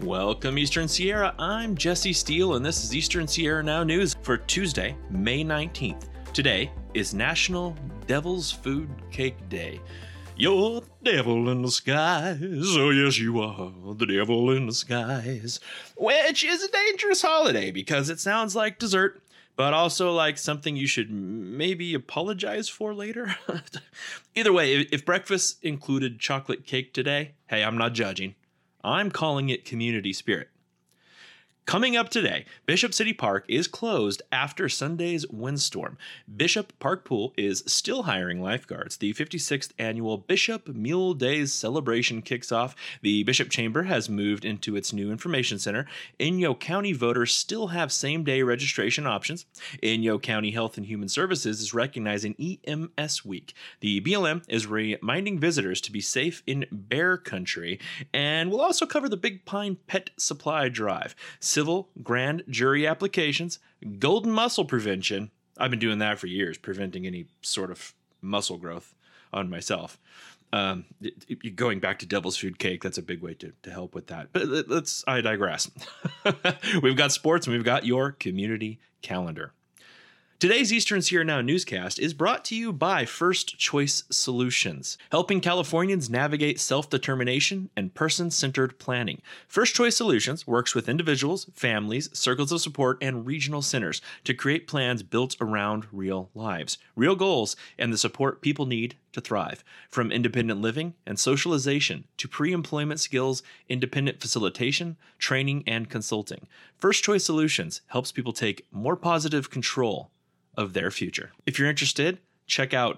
Welcome, Eastern Sierra. I'm Jesse Steele, and this is Eastern Sierra Now News for Tuesday, May 19th. Today is National Devil's Food Cake Day. You're the devil in the skies, oh yes you are, the devil in the skies. Which is a dangerous holiday because it sounds like dessert, but also like something you should maybe apologize for later. Either way, if breakfast included chocolate cake today, hey, I'm not judging. I'm calling it community spirit. Coming up today, Bishop City Park is closed after Sunday's windstorm. Bishop Park Pool is still hiring lifeguards. The 56th annual Bishop Mule Days celebration kicks off. The Bishop Chamber has moved into its new information center. Inyo County voters still have same-day registration options. Inyo County Health and Human Services is recognizing EMS Week. The BLM is reminding visitors to be safe in bear country. And we'll also cover the Big Pine Pet Supply Drive. Civil grand jury applications, golden muscle prevention. I've been doing that for years, preventing any sort of muscle growth on myself. Going back to Devil's Food Cake, that's a big way to help with that. But I digress. We've got sports and we've got your community calendar. Today's Eastern Sierra Now newscast is brought to you by First Choice Solutions, helping Californians navigate self-determination and person-centered planning. First Choice Solutions works with individuals, families, circles of support, and regional centers to create plans built around real lives, real goals, and the support people need to thrive. From independent living and socialization to pre-employment skills, independent facilitation, training, and consulting. First Choice Solutions helps people take more positive control of their future. If you're interested, check out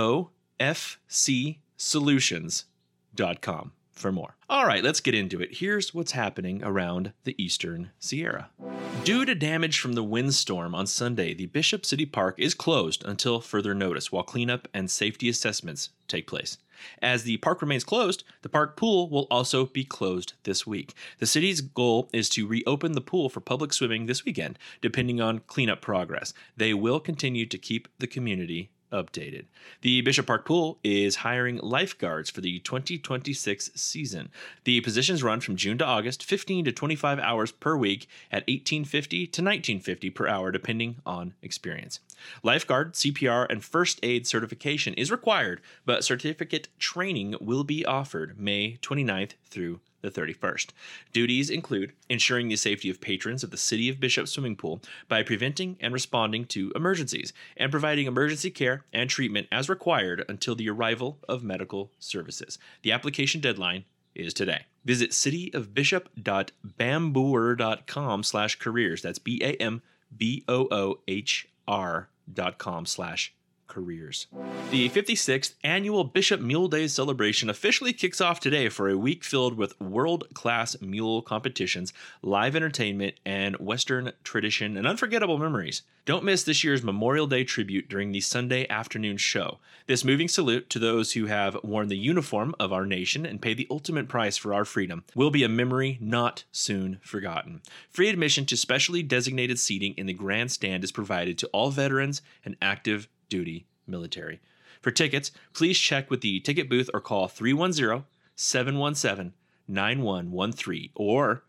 gofcsolutions.com for more. All right, let's get into it. Here's what's happening around the Eastern Sierra. Due to damage from the windstorm on Sunday, the Bishop City Park is closed until further notice while cleanup and safety assessments take place. As the park remains closed, the park pool will also be closed this week. The city's goal is to reopen the pool for public swimming this weekend, depending on cleanup progress. They will continue to keep the community updated. The Bishop Park Pool is hiring lifeguards for the 2026 season. The positions run from June to August, 15 to 25 hours per week at $18.50 to $19.50 per hour, depending on experience. Lifeguard, CPR, and first aid certification is required, but certificate training will be offered May 29th through the 31st. Duties include ensuring the safety of patrons of the City of Bishop swimming pool by preventing and responding to emergencies and providing emergency care and treatment as required until the arrival of medical services. The application deadline is today. Visit cityofbishop.bambooher.com/careers. That's BAMBOOHR.com/careers. The 56th annual Bishop Mule Days celebration officially kicks off today for a week filled with world-class mule competitions, live entertainment, and Western tradition and unforgettable memories. Don't miss this year's Memorial Day tribute during the Sunday afternoon show. This moving salute to those who have worn the uniform of our nation and paid the ultimate price for our freedom will be a memory not soon forgotten. Free admission to specially designated seating in the grandstand is provided to all veterans and active duty military. For tickets, please check with the ticket booth or call 310-717-9113 or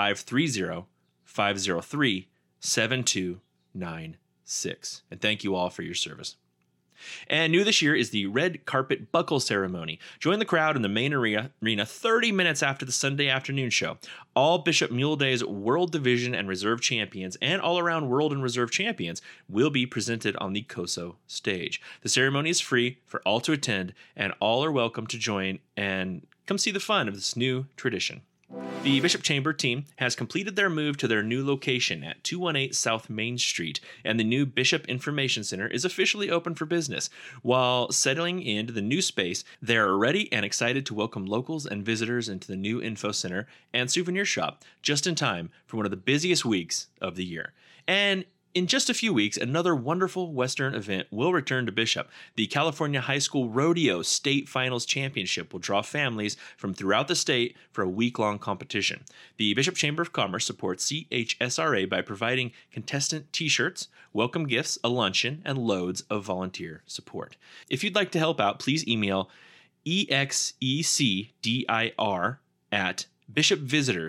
530-503-7296. And thank you all for your service. And new this year is the Red Carpet Buckle Ceremony. Join the crowd in the main arena 30 minutes after the Sunday afternoon show. All Bishop Mule Days World Division and Reserve Champions and all-around World and Reserve Champions will be presented on the COSO stage. The ceremony is free for all to attend, and all are welcome to join and come see the fun of this new tradition. The Bishop Chamber team has completed their move to their new location at 218 South Main Street, and the new Bishop Information Center is officially open for business. While settling into the new space, they are ready and excited to welcome locals and visitors into the new info center and souvenir shop just in time for one of the busiest weeks of the year. And in just a few weeks, another wonderful Western event will return to Bishop. The California High School Rodeo State Finals Championship will draw families from throughout the state for a week-long competition. The Bishop Chamber of Commerce supports CHSRA by providing contestant t-shirts, welcome gifts, a luncheon, and loads of volunteer support. If you'd like to help out, please email execdir@bishopvisitors.com.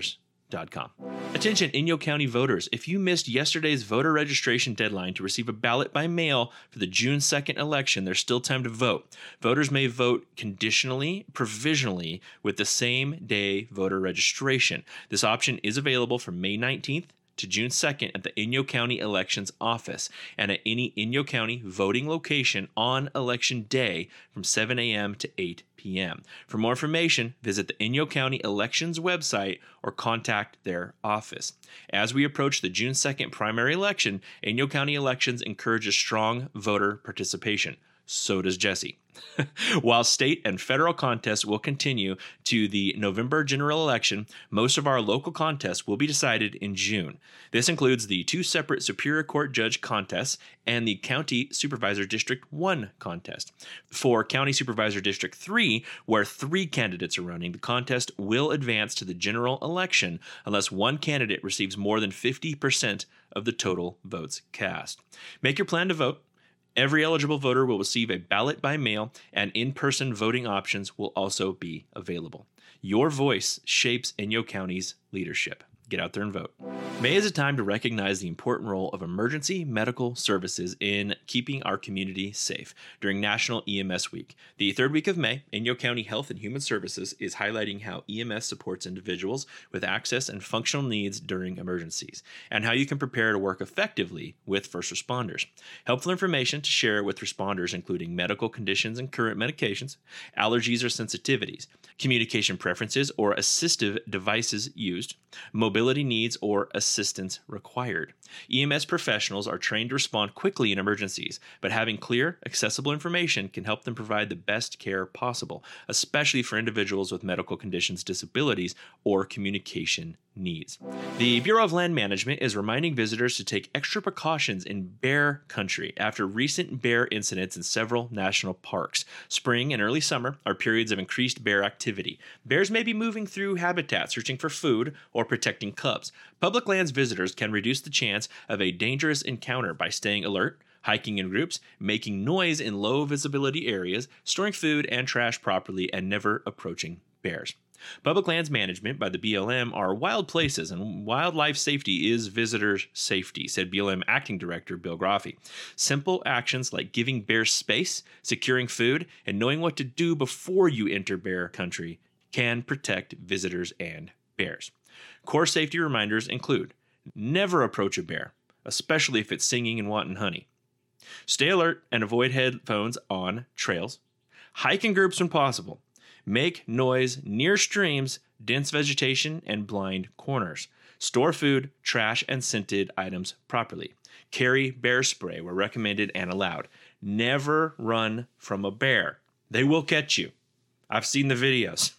Attention Inyo County voters, if you missed yesterday's voter registration deadline to receive a ballot by mail for the June 2nd election, there's still time to vote. Voters may vote conditionally, provisionally, with the same day voter registration. This option is available from May 19th to June 2nd at the Inyo County Elections Office and at any Inyo County voting location on Election Day from 7 a.m. to 8 p.m. For more information, visit the Inyo County Elections website or contact their office. As we approach the June 2nd primary election, Inyo County Elections encourages strong voter participation. So does Jesse. While state and federal contests will continue to the November general election, most of our local contests will be decided in June. This includes the 2 separate Superior Court judge contests and the County Supervisor District 1 contest. For County Supervisor District 3, where 3 candidates are running, the contest will advance to the general election unless one candidate receives more than 50% of the total votes cast. Make your plan to vote. Every eligible voter will receive a ballot by mail, and in-person voting options will also be available. Your voice shapes Inyo County's leadership. Get out there and vote. May is a time to recognize the important role of emergency medical services in keeping our community safe. During National EMS Week, the 3rd week of May, Inyo County Health and Human Services is highlighting how EMS supports individuals with access and functional needs during emergencies, and how you can prepare to work effectively with first responders. Helpful information to share with responders including medical conditions and current medications, allergies or sensitivities, communication preferences or assistive devices used, mobility needs or assistance required. EMS professionals are trained to respond quickly in emergencies, but having clear, accessible information can help them provide the best care possible, especially for individuals with medical conditions, disabilities, or communication needs. The Bureau of Land Management is reminding visitors to take extra precautions in bear country after recent bear incidents in several national parks. Spring and early summer are periods of increased bear activity. Bears may be moving through habitat, searching for food, or protecting cubs. Public lands visitors can reduce the chance of a dangerous encounter by staying alert, hiking in groups, making noise in low visibility areas, storing food and trash properly, and never approaching bears. Public lands management by the BLM are wild places, and wildlife safety is visitors' safety, said BLM Acting Director Bill Groffey. Simple actions like giving bears space, securing food, and knowing what to do before you enter bear country can protect visitors and bears. Core safety reminders include: never approach a bear, especially if it's singing and wanting honey. Stay alert and avoid headphones on trails. Hike in groups when possible. Make noise near streams, dense vegetation, and blind corners. Store food, trash, and scented items properly. Carry bear spray where recommended and allowed. Never run from a bear. They will catch you. I've seen the videos.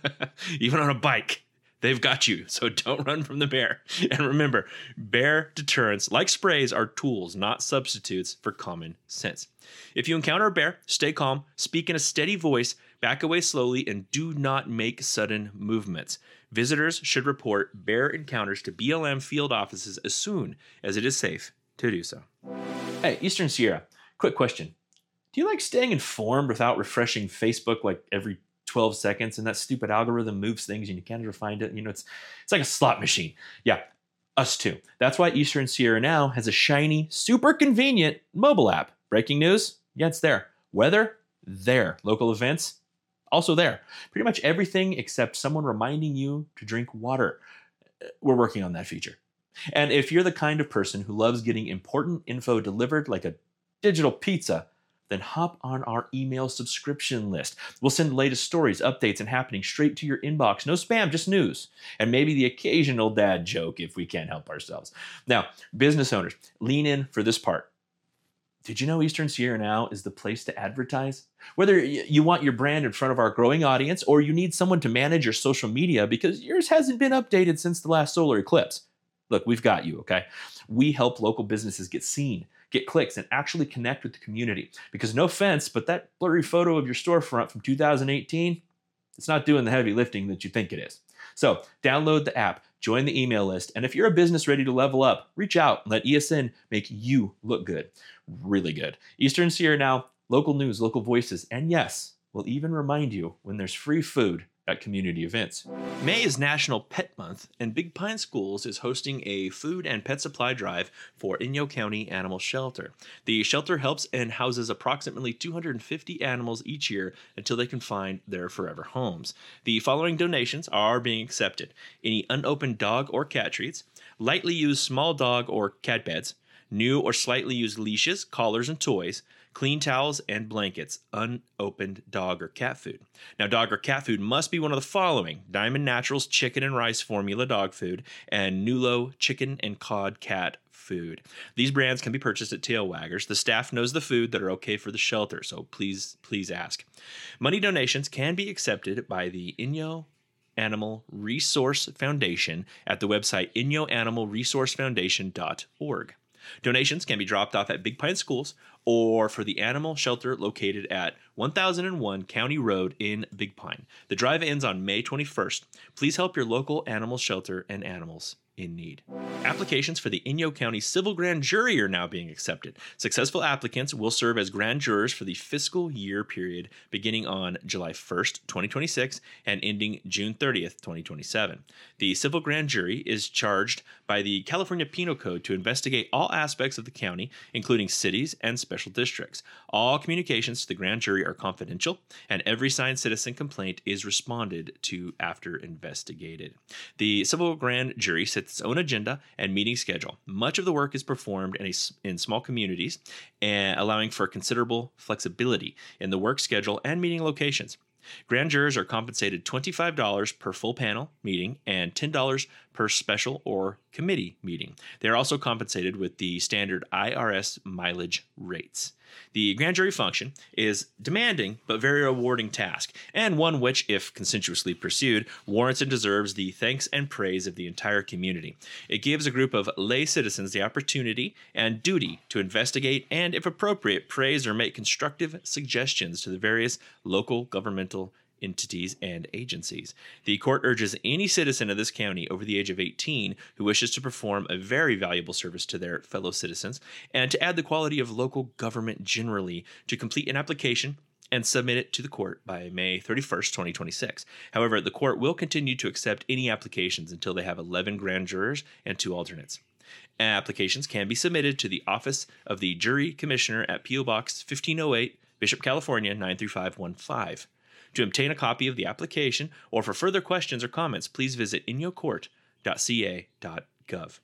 Even on a bike. They've got you, so don't run from the bear. And remember, bear deterrents, like sprays, are tools, not substitutes for common sense. If you encounter a bear, stay calm, speak in a steady voice, back away slowly, and do not make sudden movements. Visitors should report bear encounters to BLM field offices as soon as it is safe to do so. Hey, Eastern Sierra, quick question. Do you like staying informed without refreshing Facebook like every 12 seconds and that stupid algorithm moves things and you can't ever find it? You know, it's like a slot machine. Yeah, us too. That's why Eastern Sierra now has a shiny, super convenient mobile app. Breaking news? Yeah, it's there. Weather? There. Local events? Also there. Pretty much everything except someone reminding you to drink water. We're working on that feature. And if you're the kind of person who loves getting important info delivered like a digital pizza, then hop on our email subscription list. We'll send the latest stories, updates, and happenings straight to your inbox. No spam, just news. And maybe the occasional dad joke if we can't help ourselves. Now, business owners, lean in for this part. Did you know Eastern Sierra Now is the place to advertise? Whether you want your brand in front of our growing audience or you need someone to manage your social media because yours hasn't been updated since the last solar eclipse. Look, we've got you, okay? We help local businesses get seen, get clicks, and actually connect with the community. Because no offense, but that blurry photo of your storefront from 2018, it's not doing the heavy lifting that you think it is. So download the app, join the email list, and if you're a business ready to level up, reach out and let ESN make you look good. Really good. Eastern Sierra Now, local news, local voices, and yes, we'll even remind you when there's free food at community events. May is National Pet Month, and Big Pine Schools is hosting a food and pet supply drive for Inyo County Animal Shelter. The shelter helps and houses approximately 250 animals each year until they can find their forever homes. The following donations are being accepted: any unopened dog or cat treats, lightly used small dog or cat beds, new or slightly used leashes, collars, and toys, clean towels and blankets, unopened dog or cat food. Now, dog or cat food must be one of the following: Diamond Naturals chicken and rice formula dog food, and Nulo chicken and cod cat food. These brands can be purchased at Tail Waggers. The staff knows the food that are okay for the shelter, so please ask. Money donations can be accepted by the Inyo Animal Resource Foundation at the website inyoanimalresourcefoundation.org. Donations can be dropped off at Big Pine Schools or for the animal shelter located at 1001 County Road in Big Pine. The drive ends on May 21st. Please help your local animal shelter and animals in need. Applications for the Inyo County Civil Grand Jury are now being accepted. Successful applicants will serve as grand jurors for the fiscal year period beginning on July 1st, 2026 and ending June 30th, 2027. The Civil Grand Jury is charged by the California Penal Code to investigate all aspects of the county, including cities and special districts. All communications to the grand jury are confidential, and every signed citizen complaint is responded to after investigated. The Civil Grand Jury sits its own agenda and meeting schedule. Much of the work is performed in small communities, allowing for considerable flexibility in the work schedule and meeting locations. Grand jurors are compensated $25 per full panel meeting and $10 per special or committee meeting. They are also compensated with the standard IRS mileage rates. The grand jury function is demanding but very rewarding task, and one which, if consensuously pursued, warrants and deserves the thanks and praise of the entire community. It gives a group of lay citizens the opportunity and duty to investigate and, if appropriate, praise or make constructive suggestions to the various local governmental entities and agencies. The court urges any citizen of this county over the age of 18 who wishes to perform a very valuable service to their fellow citizens and to add the quality of local government generally to complete an application and submit it to the court by May 31st, 2026. However, the court will continue to accept any applications until they have 11 grand jurors and 2 alternates. Applications can be submitted to the Office of the Jury Commissioner at P.O. Box 1508, Bishop, California 93515. To obtain a copy of the application or for further questions or comments, please visit inyocourt.ca.gov.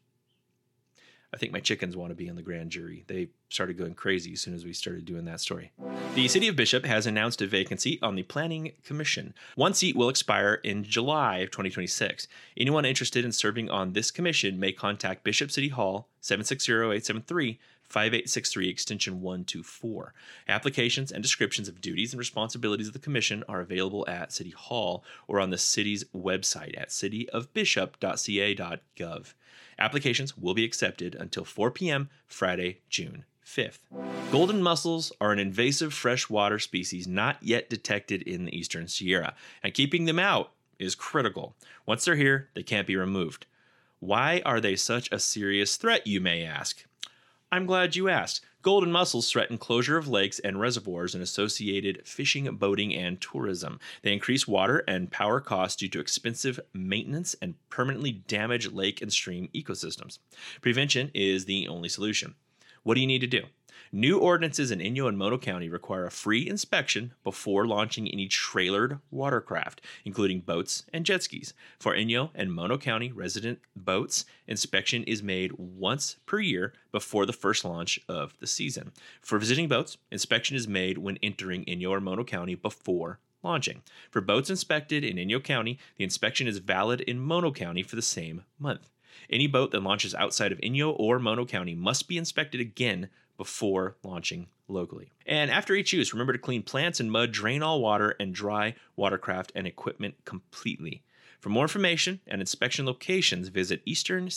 I think my chickens want to be in the grand jury. They started going crazy as soon as we started doing that story. The City of Bishop has announced a vacancy on the Planning Commission. One seat will expire in July of 2026. Anyone interested in serving on this commission may contact Bishop City Hall 760-873-5863 extension 124. Applications and descriptions of duties and responsibilities of the commission are available at City Hall or on the city's website at cityofbishop.ca.gov. Applications will be accepted until 4 p.m. Friday, June 5th. Golden mussels are an invasive freshwater species not yet detected in the Eastern Sierra, and keeping them out is critical. Once they're here, they can't be removed. Why are they such a serious threat, you may ask? I'm glad you asked. Golden mussels threaten closure of lakes and reservoirs and associated fishing, boating, and tourism. They increase water and power costs due to expensive maintenance and permanently damage lake and stream ecosystems. Prevention is the only solution. What do you need to do? New ordinances in Inyo and Mono County require a free inspection before launching any trailered watercraft, including boats and jet skis. For Inyo and Mono County resident boats, inspection is made once per year before the first launch of the season. For visiting boats, inspection is made when entering Inyo or Mono County before launching. For boats inspected in Inyo County, the inspection is valid in Mono County for the same month. Any boat that launches outside of Inyo or Mono County must be inspected again before launching locally. And after each use, remember to clean plants and mud, drain all water, and dry watercraft and equipment completely. For more information and inspection locations, visit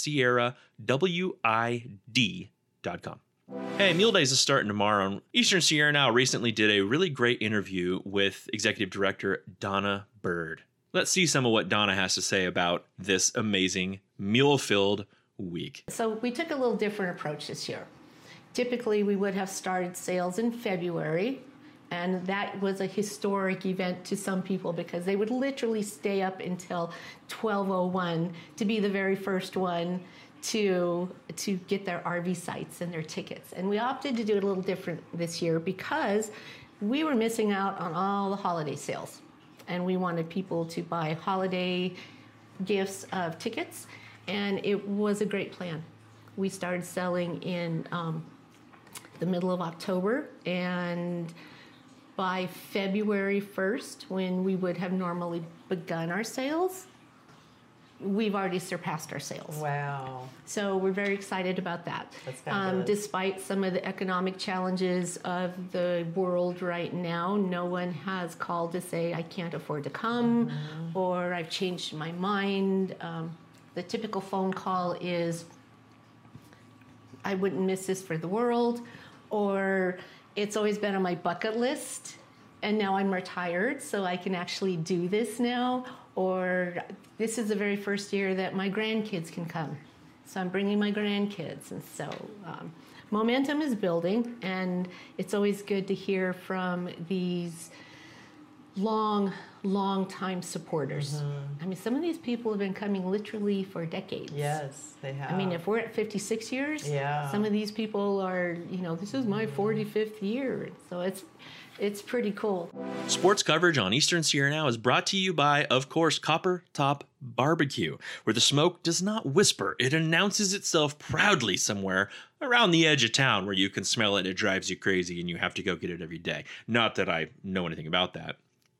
easternsierrawid.com. Hey, Mule Days is starting tomorrow. Eastern Sierra Now recently did a really great interview with Executive Director Donna Bird. Let's see some of what Donna has to say about this amazing mule-filled week. So we took a little different approach this year. Typically, we would have started sales in February, And that was a historic event to some people because they would literally stay up until 12:01 to be the very first one to get their RV sites and their tickets. And we opted to do it a little different this year because we were missing out on all the holiday sales. And we wanted people to buy holiday gifts of tickets, and it was a great plan. We started selling in the middle of October, and by February 1st, when we would have normally begun our sales, we've already surpassed our sales. Wow. So we're very excited about that. That's fabulous. Despite some of the economic challenges of the world right now, no one has called to say, I can't afford to come, or I've changed my mind. The typical phone call is, I wouldn't miss this for the world, or it's always been on my bucket list, and now I'm retired, so I can actually do this now, or this is the very first year that my grandkids can come, so I'm bringing my grandkids. And so momentum is building, and it's always good to hear from these long time supporters. I mean, some of these people have been coming literally for decades. Yes, they have. I mean, if we're at 56 years, Yeah. some of these people are, this is my 45th year. So it's pretty cool. Sports coverage on Eastern Sierra Now is brought to you by, of course, Copper Top Barbecue, where the smoke does not whisper. It announces itself proudly somewhere around the edge of town where you can smell it. It drives you crazy and you have to go get it every day. Not that I know anything about that.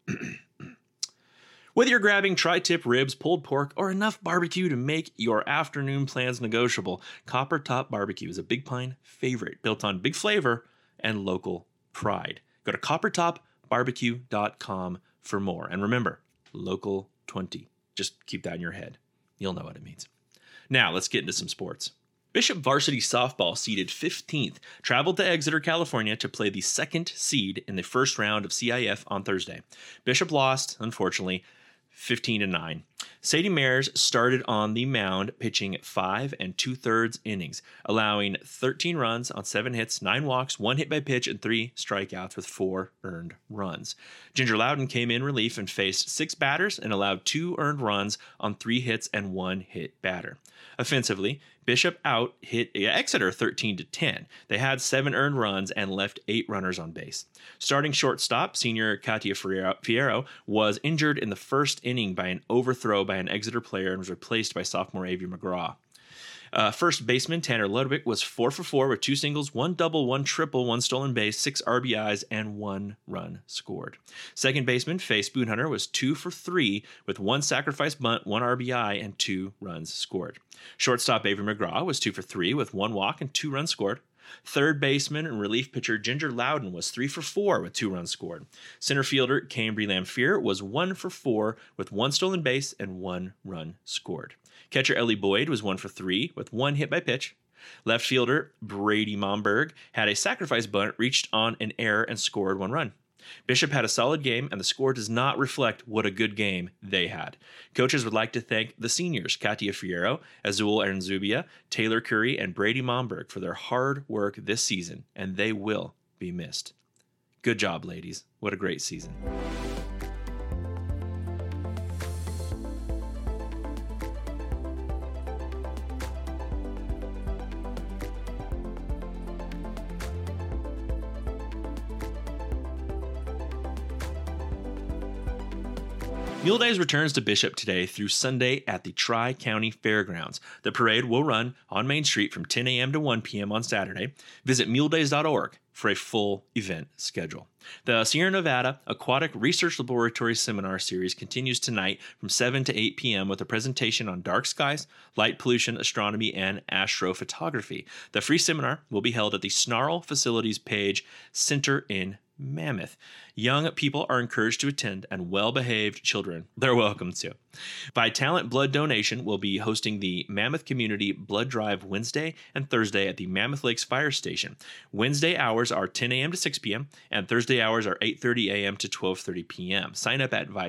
Whether you're grabbing tri-tip ribs, pulled pork, or enough barbecue to make your afternoon plans negotiable, Copper Top Barbecue is a Big Pine favorite, built on big flavor and local pride. Go to coppertopbarbecue.com for more. And remember, local 20. Just keep that in your head. You'll know what it means. Now, let's get into some sports. Bishop varsity softball, seeded 15th, traveled to Exeter, California to play the second seed in the first round of CIF on Thursday. Bishop lost, unfortunately, 15-9. Sadie Mares started on the mound, pitching 5 2/3 innings, allowing 13 runs on 7 hits, 9 walks, 1 hit by pitch, and 3 strikeouts with 4 earned runs. Ginger Loudon came in relief and faced 6 batters and allowed 2 earned runs on 3 hits and 1 hit batter. Offensively, Bishop hit Exeter 13-10. They had 7 earned runs and left 8 runners on base. Starting shortstop, senior Katia Fierro was injured in the first inning by an overthrow by an Exeter player and was replaced by sophomore Avery McGraw. First baseman Tanner Ludwig was 4 for 4 with 2 singles, 1 double, 1 triple, 1 stolen base, 6 RBIs, and 1 run scored. Second baseman Faye Spoonhunter was 2 for 3 with 1 sacrifice bunt, 1 RBI, and 2 runs scored. Shortstop Avery McGraw was 2 for 3 with 1 walk and 2 runs scored. Third baseman and relief pitcher Ginger Loudon was 3 for 4 with 2 runs scored. Center fielder Cambry Lamphere was 1 for 4 with 1 stolen base and 1 run scored. Catcher Ellie Boyd was 1 for 3 with 1 hit by pitch. Left fielder Brady Momberg had a sacrifice bunt, reached on an error, and scored 1 run. Bishop had a solid game, and the score does not reflect what a good game they had. Coaches would like to thank the seniors, Katia Fierro, Azul Ernzubia, Taylor Curry, and Brady Momberg for their hard work this season, and they will be missed. Good job, ladies. What a great season. Mule Days returns to Bishop today through Sunday at the Tri-County Fairgrounds. The parade will run on Main Street from 10 a.m. to 1 p.m. on Saturday. Visit muledays.org for a full event schedule. The Sierra Nevada Aquatic Research Laboratory Seminar Series continues tonight from 7 to 8 p.m. with a presentation on dark skies, light pollution, astronomy, and astrophotography. The free seminar will be held at the Snarl Facilities Page Center in Mammoth. Young people are encouraged to attend, and well-behaved children, they're welcome to. Vitalant Blood Donation will be hosting the Mammoth Community Blood Drive Wednesday and Thursday at the Mammoth Lakes Fire Station. Wednesday hours are 10 a.m. to 6 p.m., and Thursday hours are 8:30 a.m. to 12:30 p.m. Sign up at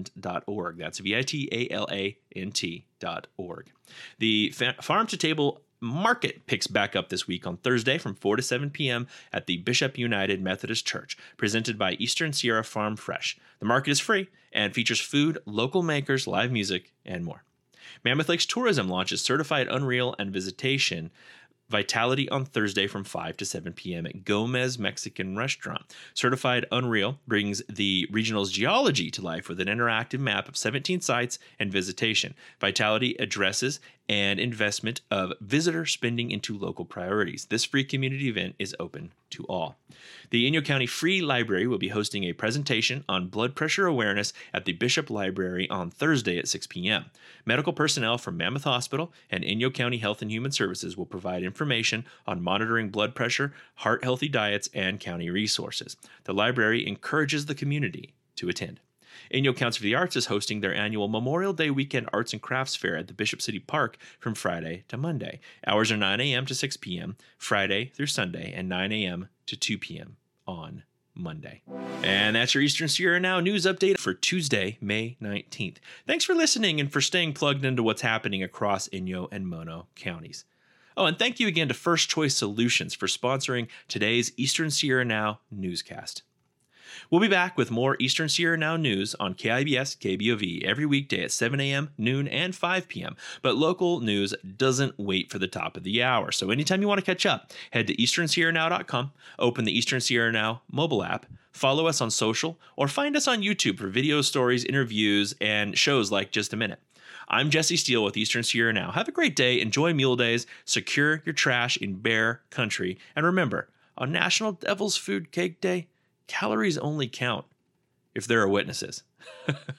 vitalant.org. That's VITALANT.org. The Farm to Table Market picks back up this week on Thursday from 4 to 7 p.m. at the Bishop United Methodist Church, presented by Eastern Sierra Farm Fresh. The market is free and features food, local makers, live music, and more. Mammoth Lakes Tourism launches Certified Unreal and Visitation Vitality on Thursday from 5 to 7 p.m. at Gomez Mexican Restaurant. Certified Unreal brings the regional's geology to life with an interactive map of 17 sites and visitation. Vitality addresses and investment of visitor spending into local priorities. This free community event is open to all. The Inyo County Free Library will be hosting a presentation on blood pressure awareness at the Bishop Library on Thursday at 6 p.m. Medical personnel from Mammoth Hospital and Inyo County Health and Human Services will provide information on monitoring blood pressure, heart-healthy diets, and county resources. The library encourages the community to attend. Inyo Council for the Arts is hosting their annual Memorial Day Weekend Arts and Crafts Fair at the Bishop City Park from Friday to Monday. Hours are 9 a.m. to 6 p.m. Friday through Sunday, and 9 a.m. to 2 p.m. on Monday. And that's your Eastern Sierra Now news update for Tuesday, May 19th. Thanks for listening and for staying plugged into what's happening across Inyo and Mono counties. Oh, and thank you again to First Choice Solutions for sponsoring today's Eastern Sierra Now newscast. We'll be back with more Eastern Sierra Now news on KIBS KBOV every weekday at 7 a.m., noon, and 5 p.m. But local news doesn't wait for the top of the hour. So anytime you want to catch up, head to easternsierranow.com, open the Eastern Sierra Now mobile app, follow us on social, or find us on YouTube for video stories, interviews, and shows like Just a Minute. I'm Jesse Steele with Eastern Sierra Now. Have a great day, enjoy Mule Days, secure your trash in Bear Country, and remember, on National Devil's Food Cake Day, calories only count if there are witnesses.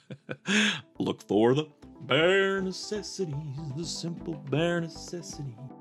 Look for the bare necessities, the simple bare necessities.